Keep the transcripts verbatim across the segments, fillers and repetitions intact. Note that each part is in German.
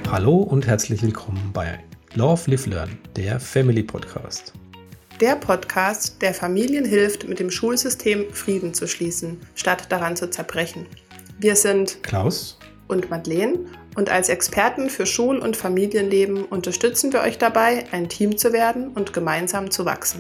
Hallo und herzlich willkommen bei Love, Live, Learn, der Family Podcast. Der Podcast, der Familien hilft, mit dem Schulsystem Frieden zu schließen, statt daran zu zerbrechen. Wir sind Klaus und Madeleine und als Experten für Schul- und Familienleben unterstützen wir euch dabei, ein Team zu werden und gemeinsam zu wachsen.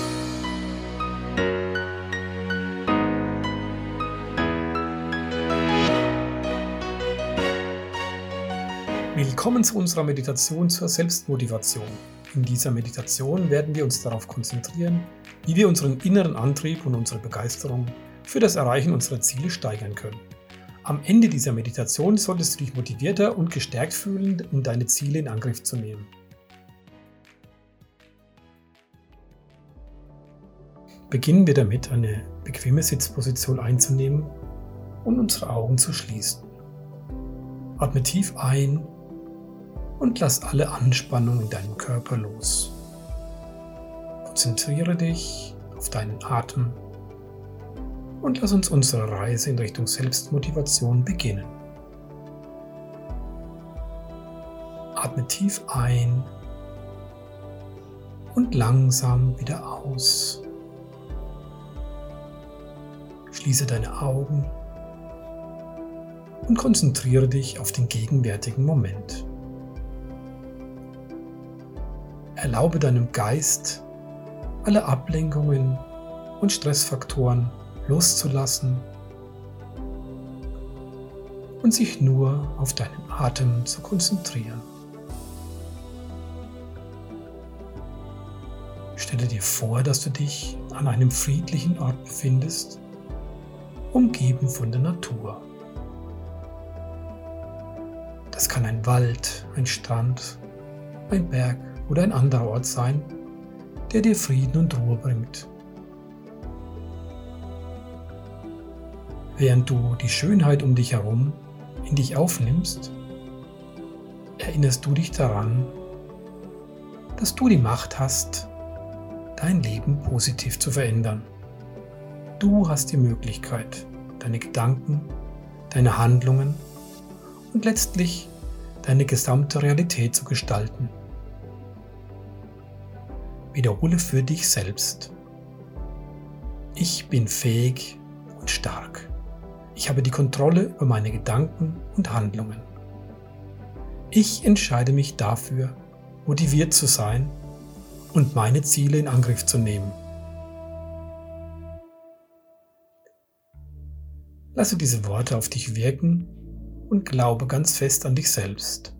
Willkommen zu unserer Meditation zur Selbstmotivation. In dieser Meditation werden wir uns darauf konzentrieren, wie wir unseren inneren Antrieb und unsere Begeisterung für das Erreichen unserer Ziele steigern können. Am Ende dieser Meditation solltest du dich motivierter und gestärkt fühlen, um deine Ziele in Angriff zu nehmen. Beginnen wir damit, eine bequeme Sitzposition einzunehmen und unsere Augen zu schließen. Atme tief ein und lass alle Anspannung in deinem Körper los. Konzentriere dich auf deinen Atem und lass uns unsere Reise in Richtung Selbstmotivation beginnen. Atme tief ein und langsam wieder aus. Schließe deine Augen und konzentriere dich auf den gegenwärtigen Moment. Erlaube deinem Geist, alle Ablenkungen und Stressfaktoren loszulassen und sich nur auf deinen Atem zu konzentrieren. Stelle dir vor, dass du dich an einem friedlichen Ort befindest, umgeben von der Natur. Das kann ein Wald, ein Strand, ein Berg oder ein anderer Ort sein, der dir Frieden und Ruhe bringt. Während du die Schönheit um dich herum in dich aufnimmst, erinnerst du dich daran, dass du die Macht hast, dein Leben positiv zu verändern. Du hast die Möglichkeit, deine Gedanken, deine Handlungen und letztlich deine gesamte Realität zu gestalten. Wiederhole für dich selbst: Ich bin fähig und stark. Ich habe die Kontrolle über meine Gedanken und Handlungen. Ich entscheide mich dafür, motiviert zu sein und meine Ziele in Angriff zu nehmen. Lasse diese Worte auf dich wirken und glaube ganz fest an dich selbst.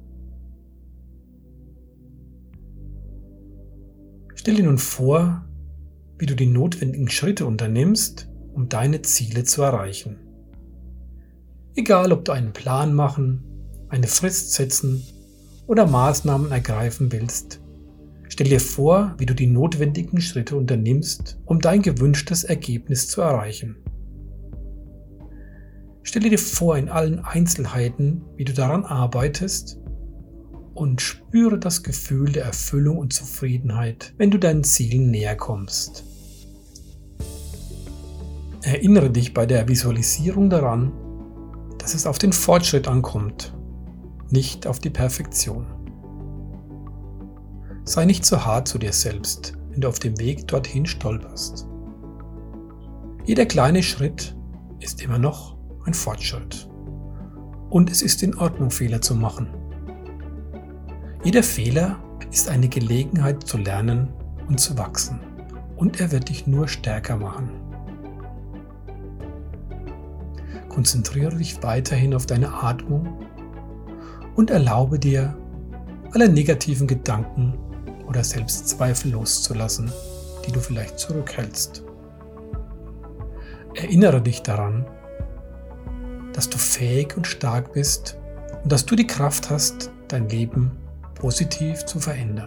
Stell dir nun vor, wie du die notwendigen Schritte unternimmst, um deine Ziele zu erreichen. Egal, ob du einen Plan machen, eine Frist setzen oder Maßnahmen ergreifen willst, stell dir vor, wie du die notwendigen Schritte unternimmst, um dein gewünschtes Ergebnis zu erreichen. Stelle dir vor in allen Einzelheiten, wie du daran arbeitest und spüre das Gefühl der Erfüllung und Zufriedenheit, wenn du deinen Zielen näher kommst. Erinnere dich bei der Visualisierung daran, dass es auf den Fortschritt ankommt, nicht auf die Perfektion. Sei nicht zu hart zu dir selbst, wenn du auf dem Weg dorthin stolperst. Jeder kleine Schritt ist immer noch ein Fortschritt. Und es ist in Ordnung, Fehler zu machen. Jeder Fehler ist eine Gelegenheit zu lernen und zu wachsen. Und er wird dich nur stärker machen. Konzentriere dich weiterhin auf deine Atmung und erlaube dir, alle negativen Gedanken oder Selbstzweifel loszulassen, die du vielleicht zurückhältst. Erinnere dich daran, dass du fähig und stark bist und dass du die Kraft hast, dein Leben positiv zu verändern.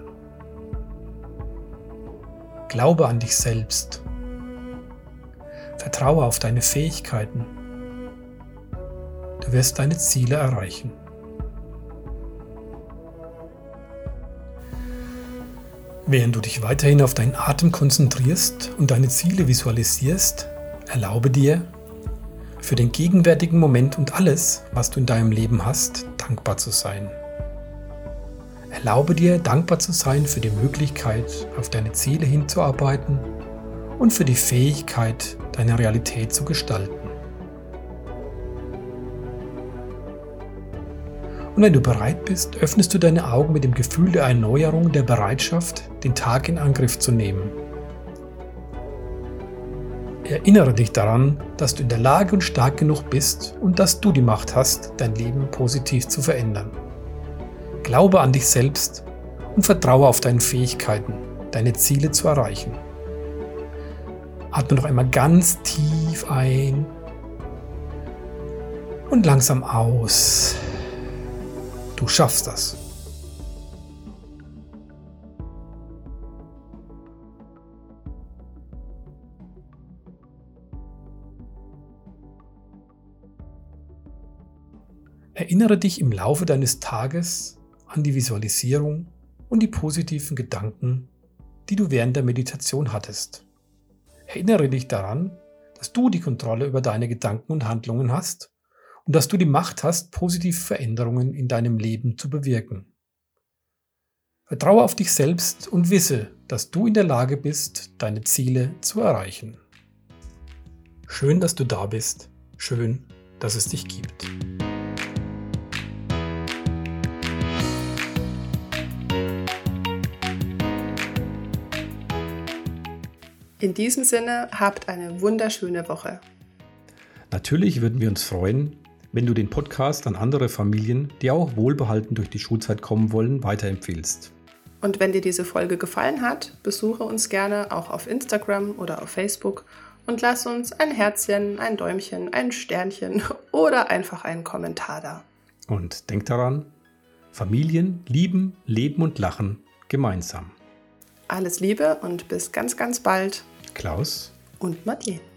Glaube an dich selbst. Vertraue auf deine Fähigkeiten. Du wirst deine Ziele erreichen. Während du dich weiterhin auf deinen Atem konzentrierst und deine Ziele visualisierst, erlaube dir, für den gegenwärtigen Moment und alles, was du in deinem Leben hast, dankbar zu sein. Erlaube dir, dankbar zu sein für die Möglichkeit, auf deine Ziele hinzuarbeiten und für die Fähigkeit, deine Realität zu gestalten. Und wenn du bereit bist, öffnest du deine Augen mit dem Gefühl der Erneuerung, der Bereitschaft, den Tag in Angriff zu nehmen. Erinnere dich daran, dass du in der Lage und stark genug bist und dass du die Macht hast, dein Leben positiv zu verändern. Glaube an dich selbst und vertraue auf deine Fähigkeiten, deine Ziele zu erreichen. Atme noch einmal ganz tief ein und langsam aus. Du schaffst das. Erinnere dich im Laufe deines Tages an die Visualisierung und die positiven Gedanken, die du während der Meditation hattest. Erinnere dich daran, dass du die Kontrolle über deine Gedanken und Handlungen hast und dass du die Macht hast, positive Veränderungen in deinem Leben zu bewirken. Vertraue auf dich selbst und wisse, dass du in der Lage bist, deine Ziele zu erreichen. Schön, dass du da bist. Schön, dass es dich gibt. In diesem Sinne, habt eine wunderschöne Woche. Natürlich würden wir uns freuen, wenn du den Podcast an andere Familien, die auch wohlbehalten durch die Schulzeit kommen wollen, weiterempfiehlst. Und wenn dir diese Folge gefallen hat, besuche uns gerne auch auf Instagram oder auf Facebook und lass uns ein Herzchen, ein Däumchen, ein Sternchen oder einfach einen Kommentar da. Und denk daran, Familien lieben, leben und lachen gemeinsam. Alles Liebe und bis ganz, ganz bald. Klaus und Martin.